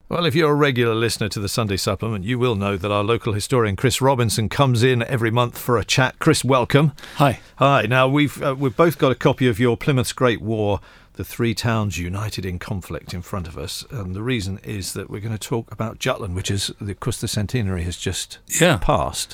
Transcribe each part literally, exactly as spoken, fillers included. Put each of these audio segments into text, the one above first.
Well, if you're a regular listener to the Sunday Supplement, you will know that our local historian Chris Robinson comes in every month for a chat. Chris, welcome. Hi. Hi. Now, we've uh, we've both got a copy of your Plymouth's Great War, The Three Towns United in Conflict, in front of us. And the reason is that we're going to talk about Jutland, which is, of course, the centenary has just yeah. passed.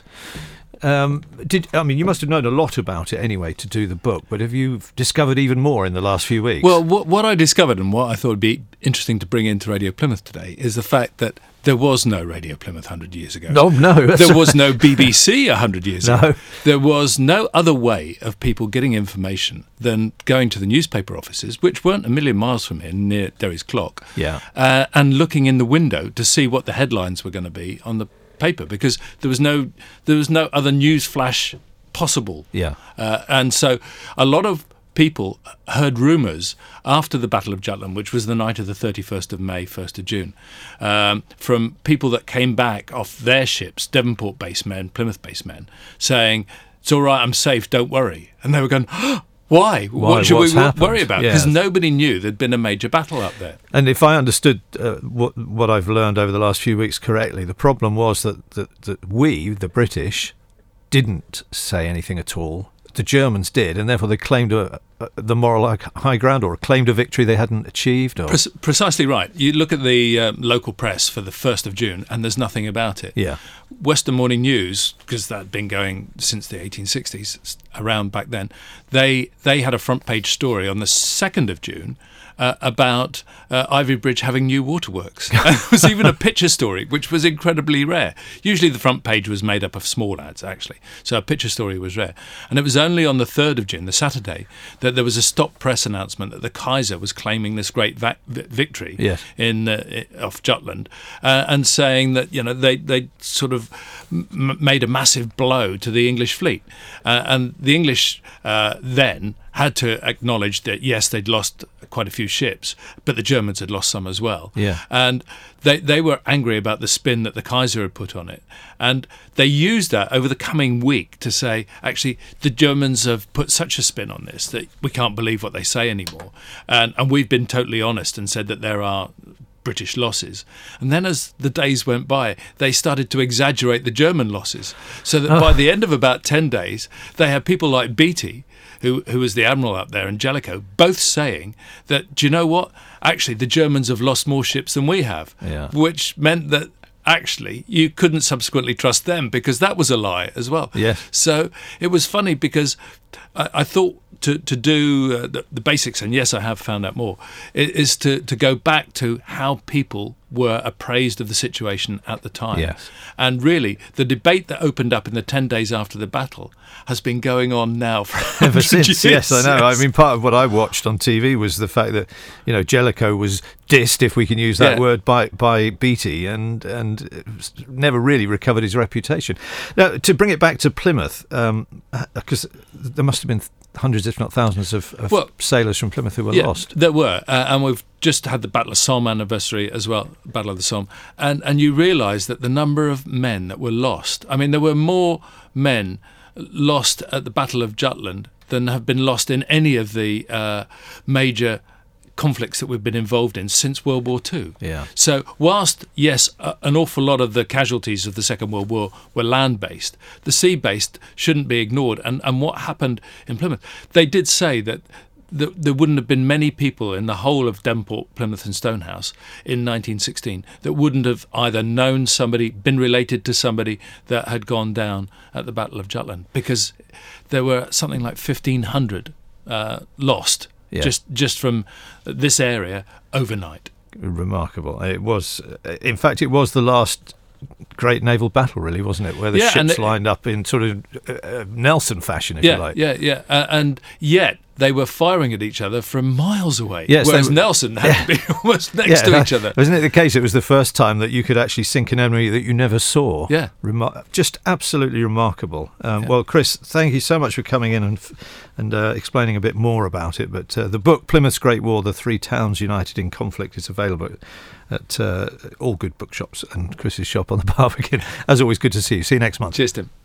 Um, did I mean, you must have known a lot about it anyway to do the book, but have you discovered even more in the last few weeks? Well, what, what I discovered and what I thought would be interesting to bring into Radio Plymouth today is the fact that there was no Radio Plymouth one hundred years ago. No, no. There was no B B C one hundred years no. ago. There was no other way of people getting information than going to the newspaper offices, which weren't a million miles from here, near Derry's Clock, yeah. uh, and looking in the window to see what the headlines were going to be on the paper, because there was no there was no other news flash possible. Yeah. Uh, and so a lot of people heard rumours after the Battle of Jutland, which was the night of the thirty-first of May, first of June, um, from people that came back off their ships, Devonport-based men, Plymouth-based men, saying, "It's all right, I'm safe, don't worry." And they were going, oh, Why? Why? What should What's we happened? worry about? Because Yes. nobody knew there'd been a major battle up there. And if I understood uh, what what I've learned over the last few weeks correctly, the problem was that, that, that we, the British, didn't say anything at all. The Germans did, and therefore they claimed a, a, the moral high ground, or claimed a victory they hadn't achieved. Or... Pre- precisely right. You look at the um, local press for the first of June, and there's nothing about it. Yeah. Western Morning News, because that had been going since the eighteen sixties, around back then, they they had a front page story on the second of June uh, about uh, Ivy Bridge having new waterworks. And it was even a picture story, which was incredibly rare. Usually the front page was made up of small ads, actually, so a picture story was rare. And it was only on the third of June, the Saturday, that there was a stop press announcement that the Kaiser was claiming this great va- victory yes. in uh, off Jutland, uh, and saying that, you know, they they sort of m- made a massive blow to the English fleet, uh, and the English uh, then had to acknowledge that yes, they'd lost quite a few ships, but the Germans had lost some as well. Yeah. And they they were angry about the spin that the Kaiser had put on it, and they used that over the coming week to say, actually, the Germans have put such a spin on this that we can't believe what they say anymore, and and we've been totally honest and said that there are British losses. And then as the days went by, they started to exaggerate the German losses, so that oh. by the end of about ten days, they had people like Beatty, who who was the admiral up there, and Jellicoe, both saying that, do you know what? Actually, the Germans have lost more ships than we have, yeah. which meant that actually you couldn't subsequently trust them, because that was a lie as well. Yes. So it was funny, because I, I thought to, to do uh, the, the basics, and yes, I have found out more, is to, to go back to how people were appraised of the situation at the time. Yes. And really, the debate that opened up in the ten days after the battle has been going on now for ever since. years. Yes, I know. Yes. I mean, part of what I watched on T V was the fact that, you know, Jellicoe was dissed, if we can use that Yeah. word, by by Beatty, and and never really recovered his reputation. Now, to bring it back to Plymouth, because um, there must have been hundreds, if not thousands, of, of well, sailors from Plymouth who were yeah, lost. There were, uh, and we've just had the Battle of Somme anniversary as well, Battle of the Somme, and and you realise that the number of men that were lost. I mean, there were more men lost at the Battle of Jutland than have been lost in any of the uh, major conflicts that we've been involved in since World War Two. Yeah. So whilst, yes, uh, an awful lot of the casualties of the Second World War were land-based, the sea-based shouldn't be ignored. And, and what happened in Plymouth, they did say that th- there wouldn't have been many people in the whole of Devonport, Plymouth and Stonehouse in nineteen sixteen that wouldn't have either known somebody, been related to somebody that had gone down at the Battle of Jutland, because there were something like fifteen hundred uh, lost. Yeah. Just just from this area overnight. Remarkable. It was, in fact, it was the last great naval battle, really, wasn't it? Where the yeah, ships it, lined up in sort of uh, Nelson fashion, if yeah, you like. Yeah, yeah, uh, and yet they were firing at each other from miles away. Yes, whereas were, Nelson had yeah. to be almost next yeah, to each other. Wasn't it the case? It was the first time that you could actually sink an enemy that you never saw. Yeah. Remar- just absolutely remarkable. Um, yeah. Well, Chris, thank you so much for coming in and and uh, explaining a bit more about it. But uh, the book, Plymouth's Great War, The Three Towns United in Conflict, is available at uh, all good bookshops and Chris's shop on the Barbican. As always, good to see you. See you next month. Cheers, Tim.